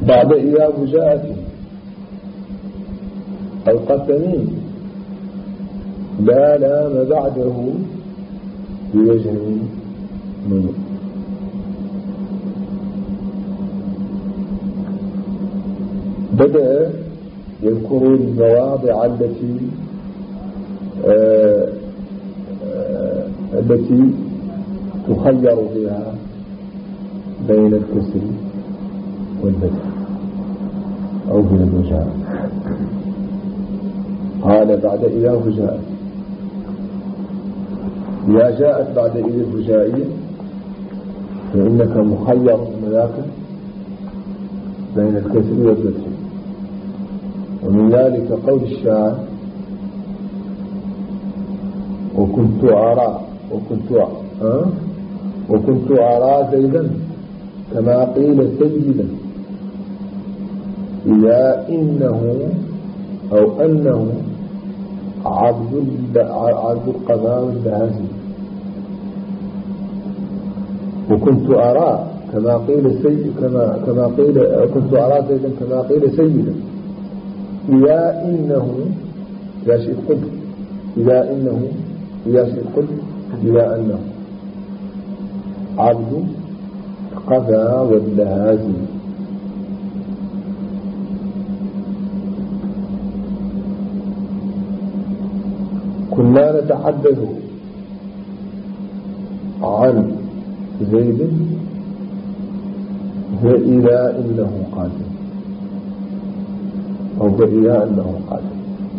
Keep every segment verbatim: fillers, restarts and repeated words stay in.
بعد إذا فجاءت القسم لا لام بعده بوجه منه. بدأ يذكر المواضع التي آآ آآ التي تخير بها بين الكسر والفتح أو بين الوجهات. قال بعد إذا فجاءت، إذا جاءت بعد إذا الفجائية فإنك مخير ملاك بين الكسر والفتح. ومن ذلك قول الشاعر: وكنت أرى وكنت أه؟ وكنت أرى زيدا كما قيل سيدا إذا إنه أو أنه عبد عبد القضاء والبهازي. وكنت أرى كما قيل سيد كما كما قيل كنت أرى زيدا كما قيل سيدا إذا إنه يا شيء قل إذا إنه يا شيء قل إذا أنه عبد القضاء والبهازي. كنا نتحدث عن زيد فإذا إنه قادم أو فإذا إنه قادم.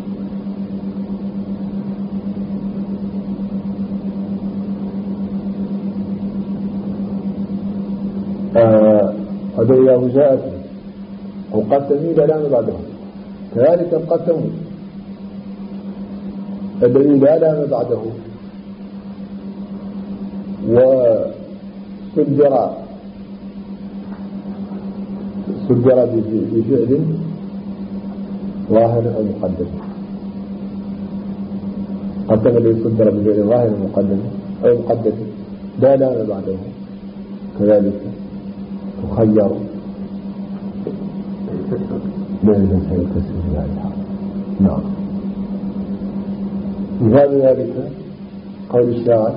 هذا إذا جاءت أو قسمي لا لام بعده. كذلك القسم الذي لا لام بعده وسجر سجر بفعل ظاهر أو مقدم. قسم الذي سجر بفعل ظاهر مقدم أو مقدم لا لام بعده كذلك تخير بين الكسر في هذه الحالة. نعم. مثال ذلك قول الشاعر: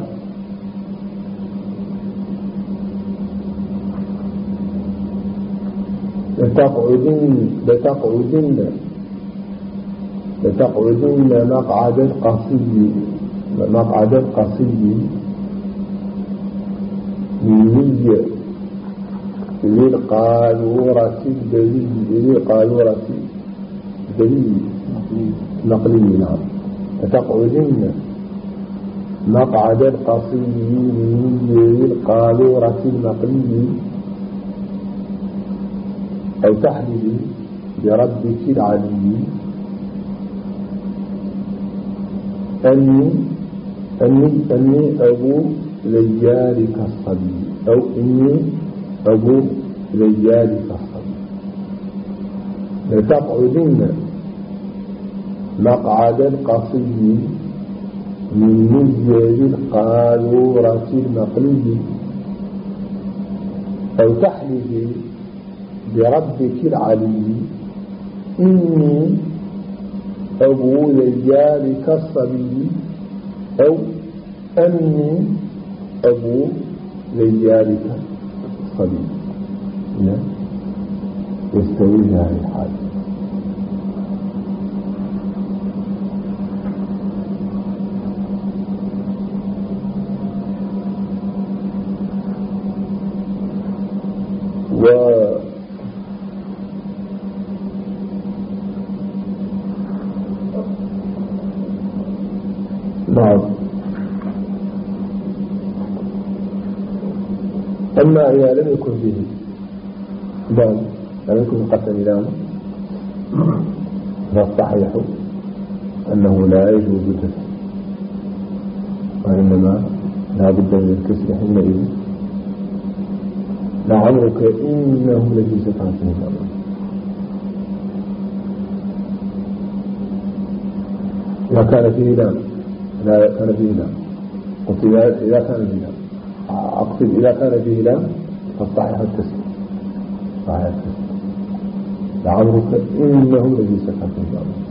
لتقعدن لتقعدن لتقعدن مقعد القصي مقعد القصي من للقالورة الدليل للقالورة الدليل نقلي. نعم. لتقعدن مقعد القصي من للقالورة النقلي أو تحللي بربك العلي أني أني أني أبو ليالك الصبي أو إني أبو ليالك الصبي. لتقعدن مقعد القصي من نزل القالورة النقلي أو تحلفي بربك العلي إني أبو ليالك الصبي أو أني أبو ليالك الصبي. يستوي هذه الحالة. و نعم. أما إذا لم يكن فيه لام لم يكن قسم لام فالصحيح أنه لا يجوز الكسر وإنما لا بد من الكسر حينئذ. لعمرك إنه لفي سكرته الأمر. إذا كان فيه لام لا كان فيه لام قلت إذا كان فيه لام أقصد إذا كان فيه لام فالصحيح الكسر صحيح الكسر. لعمرك إنهم لفي سكرتهم يعمهون.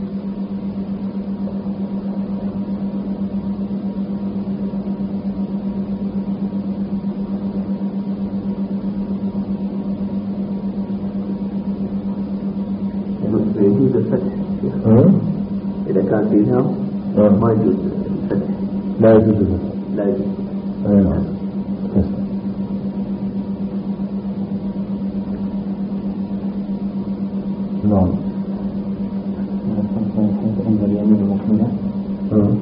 يجوز الفتح إذا كان فيها ما يجوز الفتح. لا يجوز الفتح. لا يجوز. أيوة. نعم. عند اليمين المكملة. أه.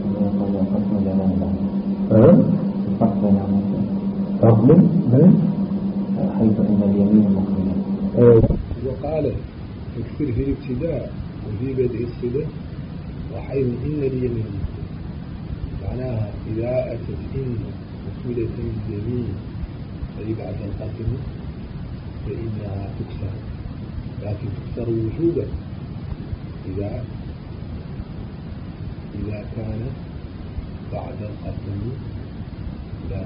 أه. من؟ حيث أن اليمين المكملة. أه. وقال تكثر في الابتداء وفي بدء الصلة وحيث إن اليمين معناها إذا أتت إن مكملة اليمين أي بعد القسم فإنها تكسر، لكن تكسر وجوبا إذا إذا كانت بعد القسم لا.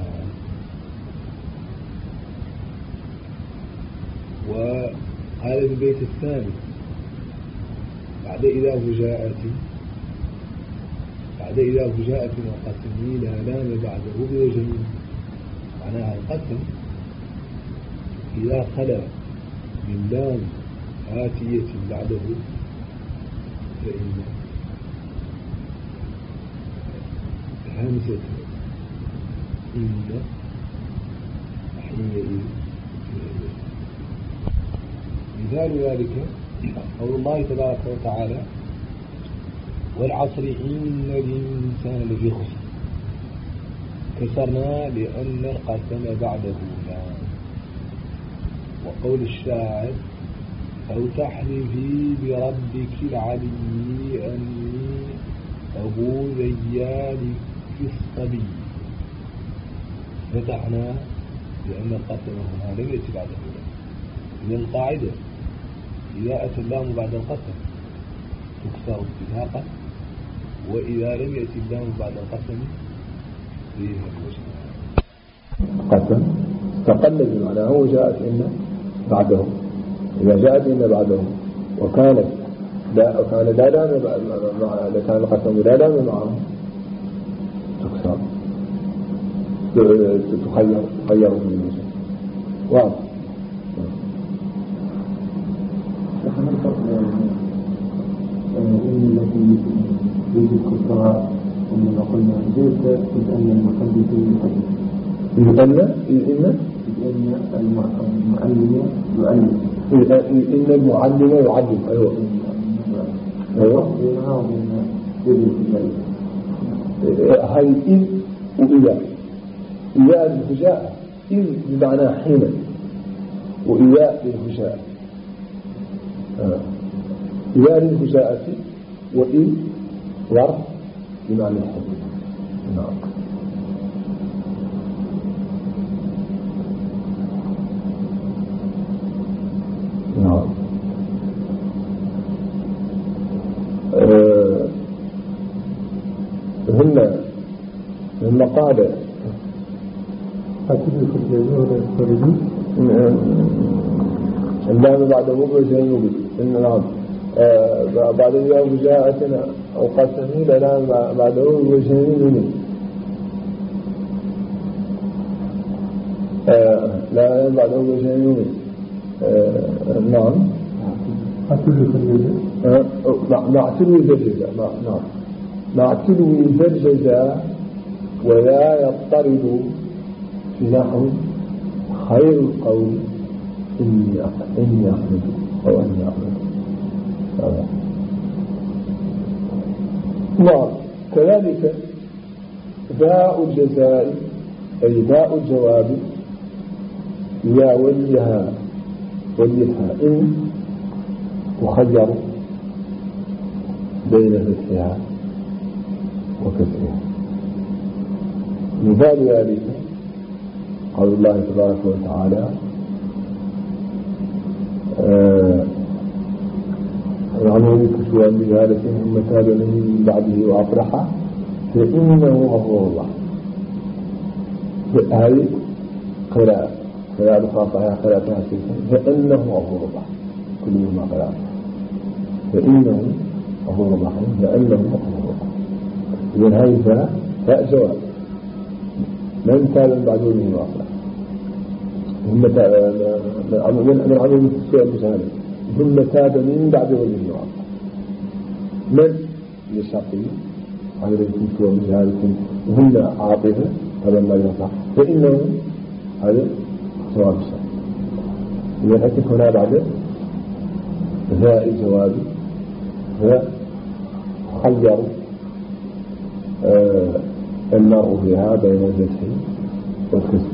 وقال في البيت الثاني بعد إذا فجاءت بعد إذا فجاءت وقسم لا لام بعده بوجهين، معناها القسم إذا خلا من لام آتية بعده فإن همزة إن حينئذ. مثال ذلك قول الله تبارك وتعالى والعصر إن الإنسان لفي خسر، كسرنا لأن القسم بعده لا. وقول الشاعر أو تحلفي بربك العلي أني أبو ذيال في الصبي، فتحنا لأن القسم هنا لم يأتي بعده لا. إذن القاعدة إذا أتى اللام بعد القسم تكسر اتفاقا، وإذا لم يأتي اللام بعد القسم فيه الوجه. قسم تقلد معناه وجاءت إن بعده، إذا جاءت إن بعده وكانت لا وكان لا لام مع كان القسم لا لام معه تكسر تخير تخير من الوجه. واضح. فما الفرق بين التي يجب كسرها ومن قلنا ليس إذ أن المحدث يحدث إذ أن إن إن المعلم يعلم إن المعلم يعلم. أيوة أيوة بينها وبين يجب هاي إذ وإذا. إذا الفجاء إذ بمعنى حين، وإذا للفجاء آه. إذا للفجاءة وإذ ظرف بمعنى الحديث. نعم. نعم. أه هن هن قال أكيد في الجزء ولا الفريد اللام بعد وقوع زينوبي إن نعم آه بعد اليوم جاءتنا أو قسمي لنا بعد وقوع زينوبي آه لا بعد وقوع زينوبي آه نعم أكيد في الجزء مع تلوي الجزاء. نعم مع تلوي الجزاء ولا يضطرد في نحو خير القول إني إني أحمد أو أني أحمد. نعم. كذلك باء الجزاء أي باء الجواب إذا وليها وليها إن تخير بين فتحها وكسرها. مثال ذلك قول الله تبارك وتعالى يعني كشوا عن بجالة ثم تاب من بعده وأطرحه فإنه غفور الله. هذه قراءة قراءة خاطئة قراءة حسيسة فإنه غفور الله. كل منهما قلع فإنه غفور رحيم لأنه غفور رحيم. إذن هذه فاء فاء جواب من تاب من بعد ظلمه وأصلح ثم تاب من عمل السوء بسهاله ثم تاب من بعد ظلمه وأصلح من للشرطي عليكم سوء بسهالكم وهم عاطفة هذا ما يصح فإنه هذا جواب الشرط. إذن أتت هنا بعد فاء الجواب فخير آه المرء فيها بين الفتح والكسر.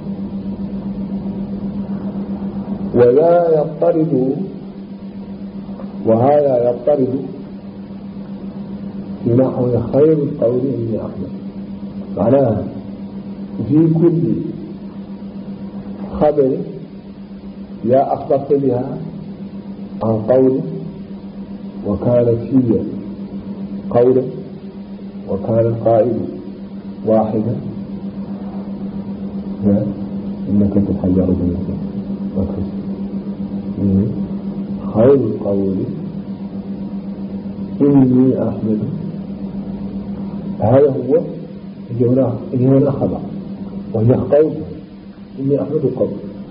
ولا يضطرد وهذا يضطرد في نحو خير القول ابن أحمد معناها في كل خبر يا أخبرت بها عن قول وكانت هي قولا وكان القائل واحدا إنك تخير بين وكسر خير القول إني أحمد هذا هو اللي هنا خبر وهي قول إني أحمد قول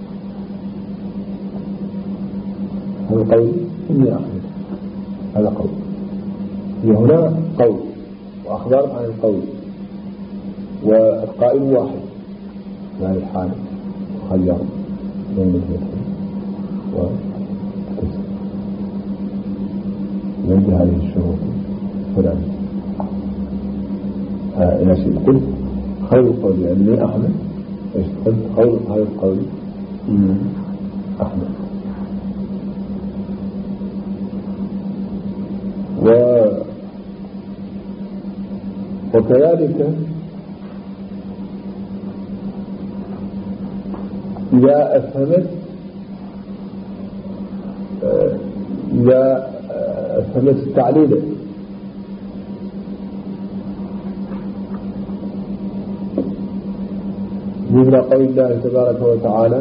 هذا قول إني أحمد هذا قول هي هنا قول وأخبار عن القول والقائل واحد في هذه الحالة خير بين الفتح والكسر ينتهي هذه الشروط فلا إلى شيء قلت خير القول يعني أحمد قلت قول خير القول أحمد و وكذلك إذا أفهمت إذا أفهمت التعليل من قول الله تبارك وتعالى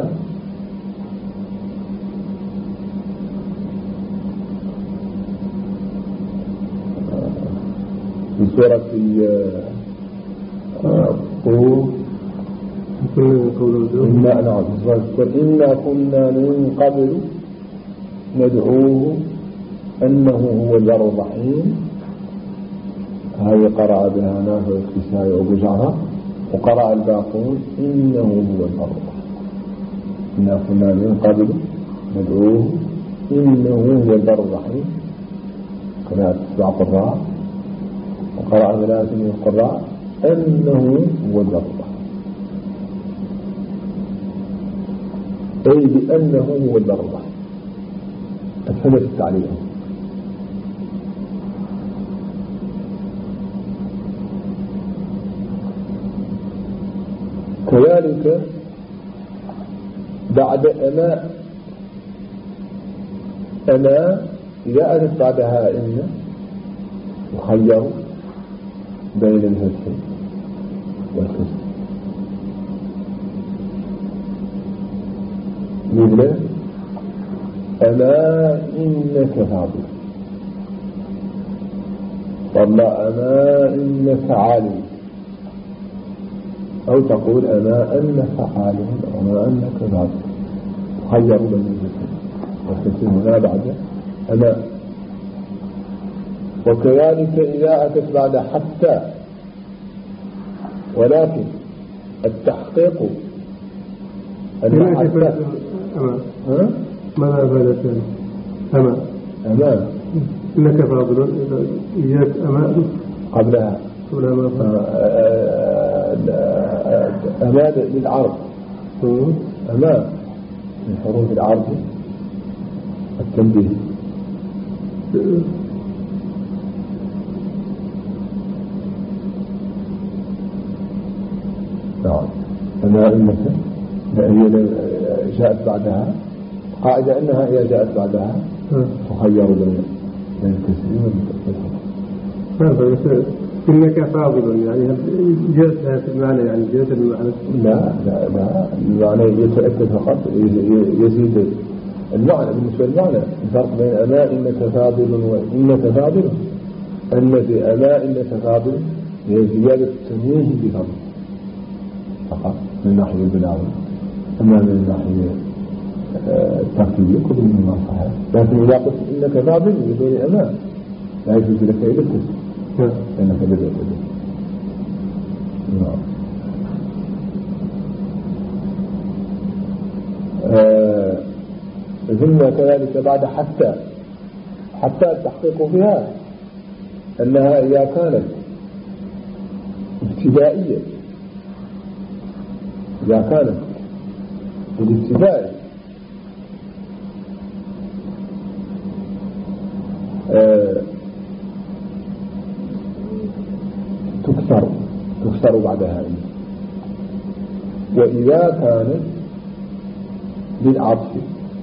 في سورة الطور إنا نعم إنا كنا من قبل ندعوه أنه هو البر الرحيم هذه قرأ بها نافع الكسائي وأبو جعفر وقرأ الباقون إنه هو البر الرحيم إنا كنا من قبل ندعوه إنه هو البر الرحيم قراءة سبع قراء وقرأ ثلاثة من القراء أنه هو البر الرحيم أي بأنه هو البر الرحيم أفهمت التعليل كذلك بعد أنا أنا إذا أتت بعدها إن يخير بين الفتح والكسر مثل ألا إنك فاضل والله أما إنك عالم أو تقول أما أنك عالم أما أنك فاضل تخير بين الفتح والكسر هنا بعد أما. وكذلك إذا أتت بعد حتى ولكن التحقيق أن حتى أما ماذا أفادت أما أما إنك فاضل إياك أما قبلها قبلها ما أما للعرض أما من حروف العرض التنبيه نعم أما إنك هي جاءت بعدها قاعدة أنها إذا جاءت بعدها تخير بين الكسر والفتح. إنك فاضل يعني جاءت في المعنى يعني جاءت المعنى لا لا لا المعنى يتأكد فقط يزيد المعنى بالنسبة للمعنى الفرق بين أما إنك فاضل وإنك فاضل أن في أما إنك فاضل هي زيادة التنويه بفضل فقط من ناحية البلاغة، أما من ناحية التركيبية كل منهما صحيح. لكن إذا قلت إنك فاضل بدون أما لا يجوز لك إلا التسليم لأنك بدأت به. نعم. آه ثم كذلك بعد حتى حتى التحقيق فيها أنها إذا كانت ابتدائية إذا كانت الابتدائي آه تكسر تكسر بعدها إن. وإذا كانت بالعطف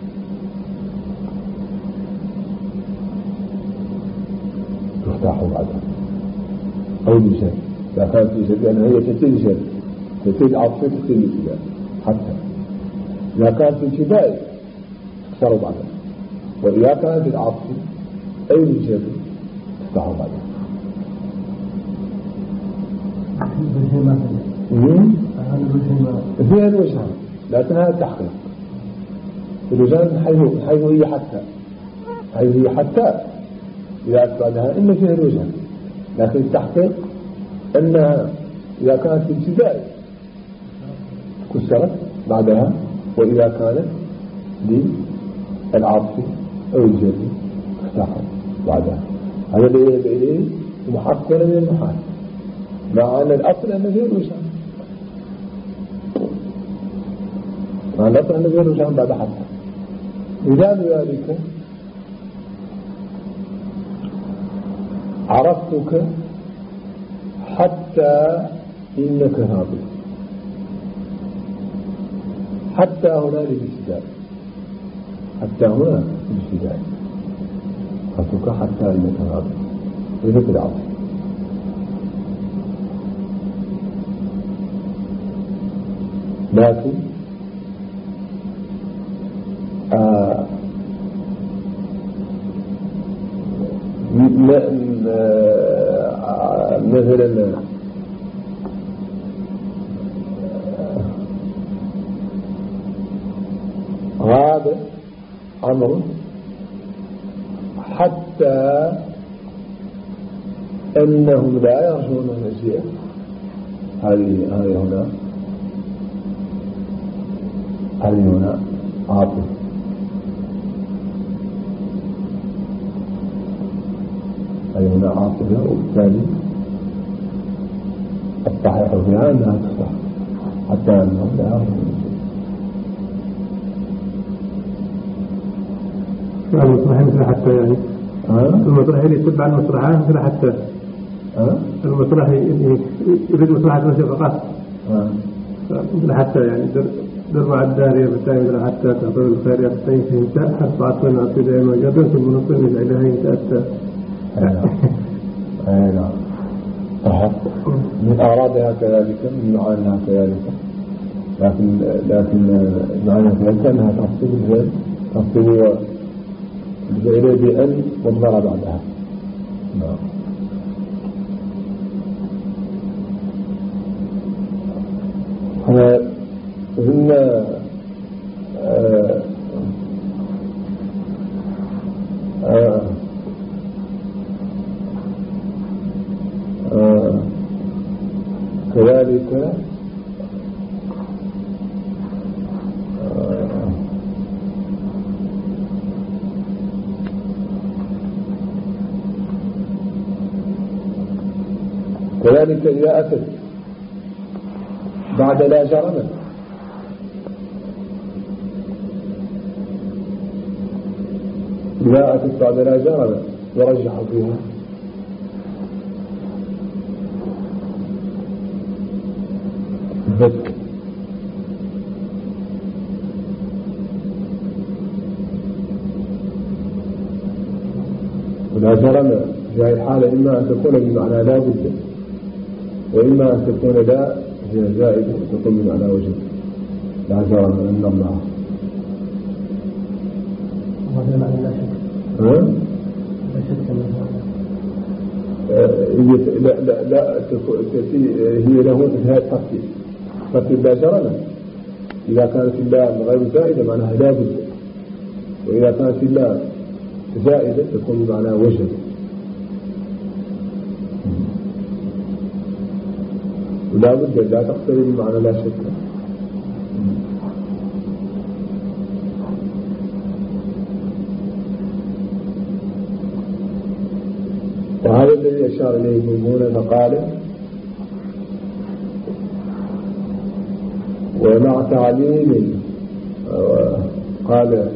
تفتح بعدها أو بشيء إذا كانت بشيء لأنها هي تتيل شيء تتيل عطف تتيل الابتداء حتى إذا كانت بالابتداء تكسر بعدها وإذا كانت بالعطف أي بشيء تفتح بعدها. فيها الوجهان لكنها التحقيق الوجهان حيث حيث هي حتى حيث هي حتى إذا أتبعها إن فيها الوجهان، لكن التحقيق أنها إذا كانت في الابتداء كسرت بعدها وإذا كانت بالعطف أو الجر افتحت بعدها. هذا اللي محقق من المحال مع أن الأصل أنه فيه الوجهان مع الأصل أنه فيه الوجهان بعد حتى. مثال ذلك عرفتك حتى إنك فاضل. حتى هنا للابتداء حتى هنا للابتداء عرفتك حتى إنك فاضل إذا بالعطف. لكن آه مثلا غاب عمرو حتى أنهم لا يرجون نسيئة. هذه هذه هنا هذه هنا عاطفة هذه هنا عاطفة وبالتالي الصحيح فيها أنها تصح حتى أنهم لا يرجون يعني المصطلحين مثل حتى يعني المصطلح اللي يتبع المصطلحات مثل حتى المصطلح يريد مصطلحات مثل فقط مثل حتى يعني دربع الدارية بالتالي مثل حتى تغطر الخيرية بالتالي انتهى حتى عطوين عطي دائما جدا ثم نصل من عدها انتهت. أي نعم صحيح من أعراضها كذلك من معانيها كذلك لكن لكن معانيها كذلك أنها تصل الفعل تصل الفعل بأن مضمرة بعدها. نعم. هن آه آه آه كذلك آه كذلك إذا أتت بعد لا جرم إذا أتت بعد لا جرم يرجح فيها الفتح ولا جرم في هذه الحالة إما أن تكون بمعنى لا بد وإما أن تكون لا هي زائدة وتكون بمعنى وجد. لا جرم أن الله وهذا معنى لا شك. ها؟ لا شك لا لا لا هي له انتهاء الترتيب. الترتيب لا شرع له. إذا كانت اللام غير زائدة معناها لا بد، وإذا كانت اللام زائدة تكون معناها وجد. ولا بد لا تقترب بمعنى لا شك. وهذا الذي أشار إليه ابن فقال ومع تعليل قال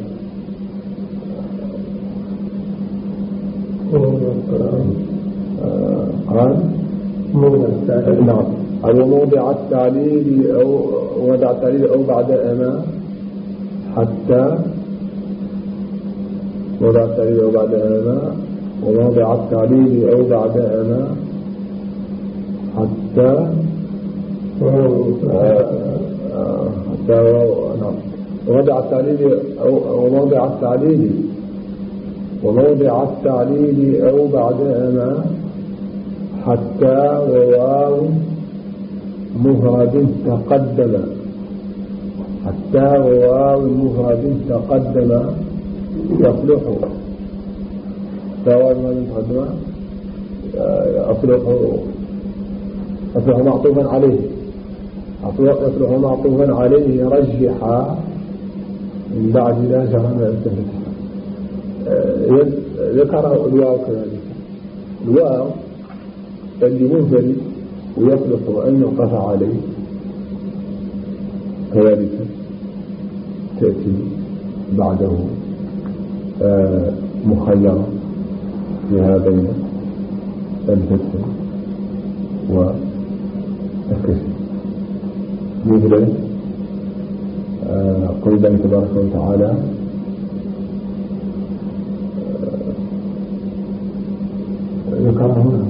قال نعم أو موضع التعليل أو وضع التعليل أو بعد أما حتى وضع التعليل أو بعد أما وموضع التعليل أو بعد أما حتى حتى نعم وموضع التعليل أو وموضع التعليل وموضع التعليل أو بعد أما حتى وواو مفرد تقدم حتى وواو مفرد تقدم يصلح وواو مفرد تقدم يصلح يصلح معطوفا عليه يصلح معطوفا عليه رجح من بعد لا جرم التفتح. ذكر الواو كذلك الواو اللي منفرد ويصلح أن يقف عليه كذلك تأتي بعده آه مخيرة فيها بين الفتح والكسر مثل آه قول الله تبارك وتعالى ذكرها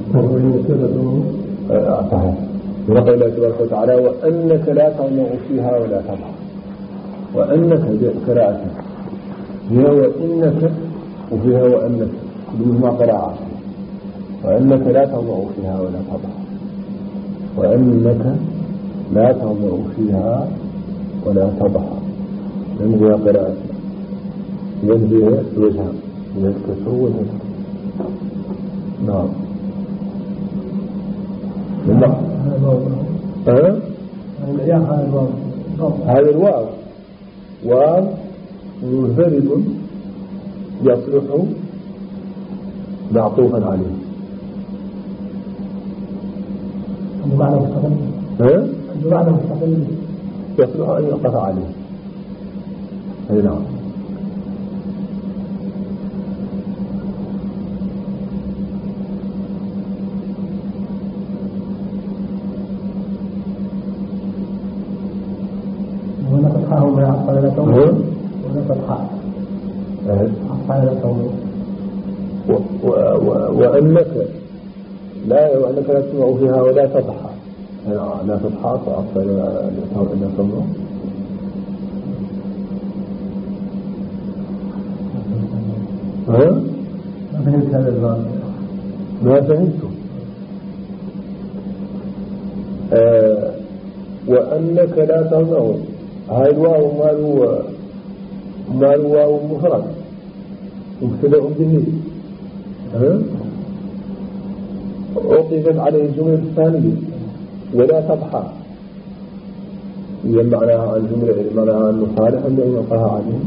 هنا صحيح ونقول الله تبارك وتعالى وأنك لا تطمع فيها ولا تضحى وأنك قراءة فيها وإنك وفيها وأنك كلهما قراءة وأنك لا تطمع فيها ولا تضحى وأنك لا تطمع فيها ولا تضحى لأن فيها قراءة ينبه وجهها من الكسر والهدف. نعم هذا الواو واو منفرد يصلح معطوفا عليه بمعنى مستقل بمعنى مستقل يصلح أن يقف عليه. أي نعم. هنا فتحة وما عطل لكم هنا فتحة عطل لكم وأنك لا وأنك لا تسمع فيها ولا تضحى لا تضحى فأفضل لكم ها؟ ما فهمت هذا الباب ما فهمته آه وأنك لا تضع هاي الواو مالو مالو واو مفرد مبتدأ به ها أوقفت عليه الجملة الثانية ولا تضحى هي معناها الجملة معناها أنه صالح أن يقع عليه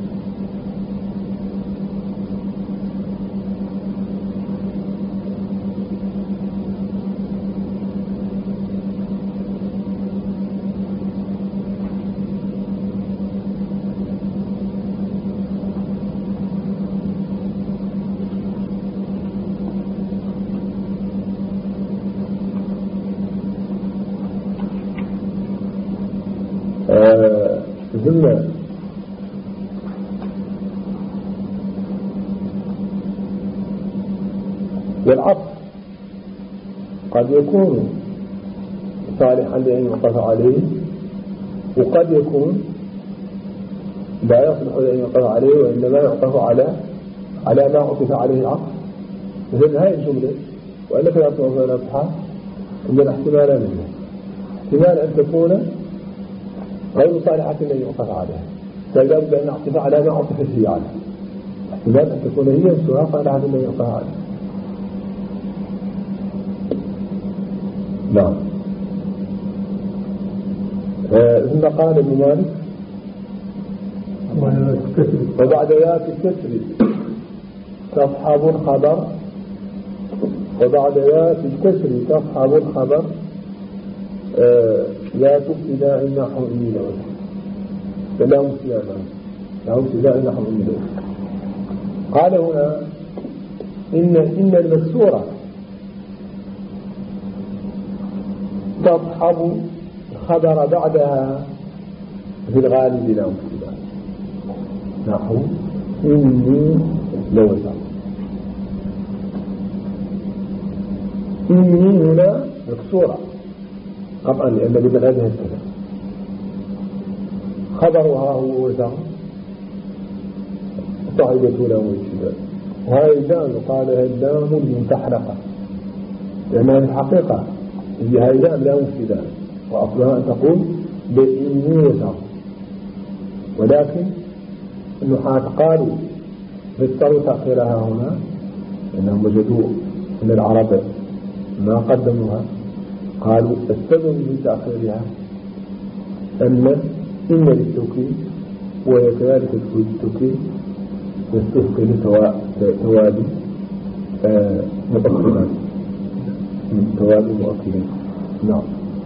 ثم والعطف قد يكون صالحا لأن يعطف عليه وقد يكون لا يصلح أن يعطف عليه، وإنما يعطف على على ما عطف عليه العطف. مثل هاي الجملة وإلا فلا تعطف على الأصحاب عندنا احتمالان منها. احتمال أن تكون غير صالحة أن يعطف عليها، فلا بد أن نعطف على ما عطفت هي عليه. احتمال أن تكون هي نفسها صالحة أن يعطف عليها. نعم. ثم آه قال ابن مالك وبعد ذات الكسر تصحب الخبر، وبعد ذات الكسر تصحب الخبر آه لا تبتداء النحو إلى وجه، لا مبتداء لا مبتداء النحو إلى وجه. قال هنا إن إن المكسورة تصحب الخبر بعدها في الغالب لا مبتداء، نحو إني لوزع. إني هنا مكسورة قطعا لأن بمعنى هذه الكلام، خبرها هو وزع صاحبة لا مبتداء. وهي اللام قالها اللام المتحرقة، لأنها الحقيقة هي هاي اللام لا مبتداء، وأصلها أن تقول بإني وزع، ولكن النحاة قالوا فاضطروا تأخيرها هنا لأنهم وجدوا أن العرب ما قدموها. قالوا السبب من تأخيرها أن إن للتوكيد وهي كذلك التوكيد يستثقل توالي مؤكدات توالي مؤكدات. نعم.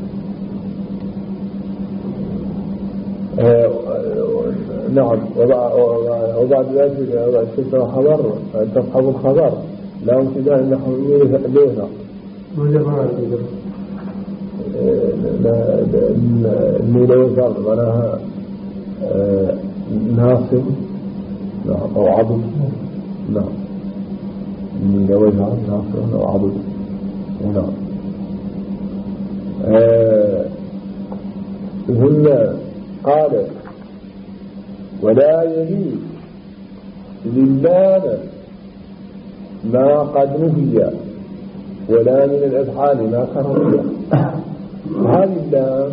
آه نعم. وبعد ذلك الشيء خبر تصحب الخبر لا امتداء النحو لينا اللي لا يزال معناها ناصب أو عضد. نعم. اللي لا يزال ناصب أو عضد. نعم. هنا قال ولا يلي للام ما قد نهي ولا من الأفعال ما كرهية. هذه اللام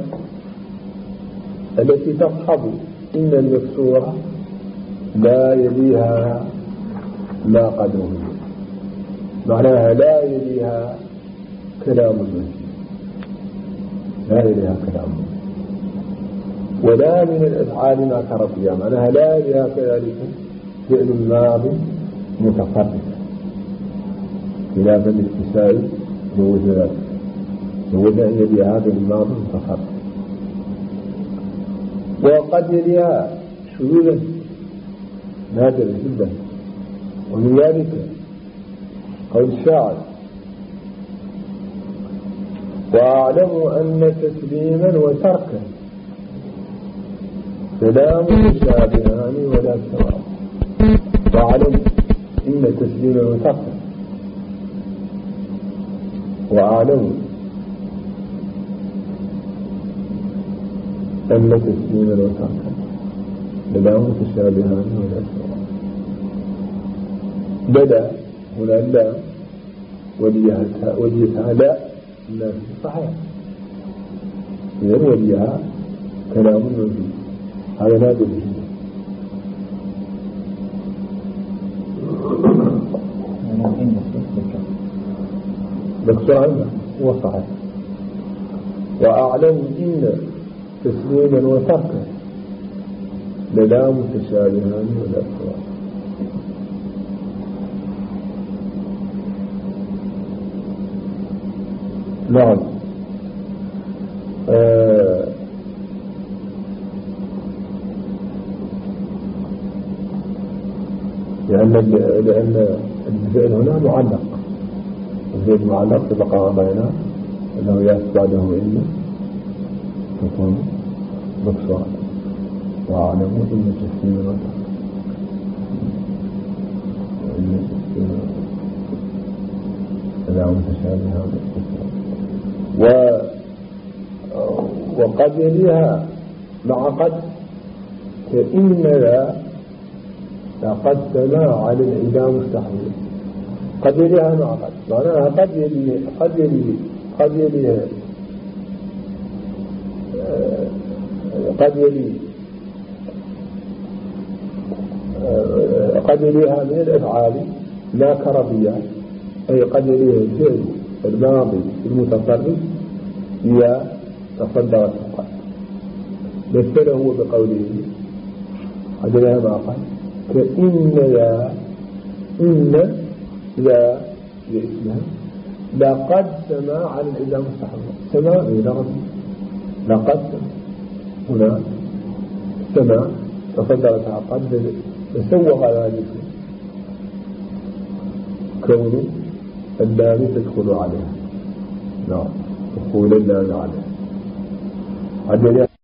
التي تصحب إن المكسورة لا يليها ما قد نهي، معناها لا يليها كلام المسلم، لا يليها كلام المسلم، ولا من الأفعال ما كرهية، معناها لا يليها كذلك فعل ماضي متصرف خلافا للكسائي ووجدات ووجد أن يلي هذا الماضي متصرف. وقد يليها شذوذا نادرا جدا، ومن ذلك قول الشاعر وأعلم أن تسليما وتركا سلام متشابهان ولا سواء. وأعلم إن تسليما وتركا، وأعلم أن تسليما وتركا لا متشابهان ولا سواء. بدا هنا لا وليتها لا لا صحيح، إذن وليها كلام موجود، هذا لا بد منه. بكسر هو صحيح. وأعلم إن تسليما وتركا لا متشابهان ولا سواء. نعم. آه لأن لأن الفعل هنا معلق، الفعل معلق تبقى بينه أنه يأتي بعده إن تكون مكسورة. وأعلموا إن تسليما وتركا وإن تسليما لا متشابهان و وقد يليها مع قد كإن لا لقد سما على العدام مستحيل قد يليها مع قد معناها قد يلي قد يلي قد يلي قد يلي قد يليها من الأفعال لا كربيات أي قد يليها الفعل الماضي المتصرف هي تصدرت فقط مثله بقوله قد يليها مع قد كإن لا إن لا لإسلام لقد سما على العدام مستحيل سما إلى ربي لقد هنا سما تصدرتها قد تسوغ ذلك كون اللام تدخل عليها نعم دخول اللام عليها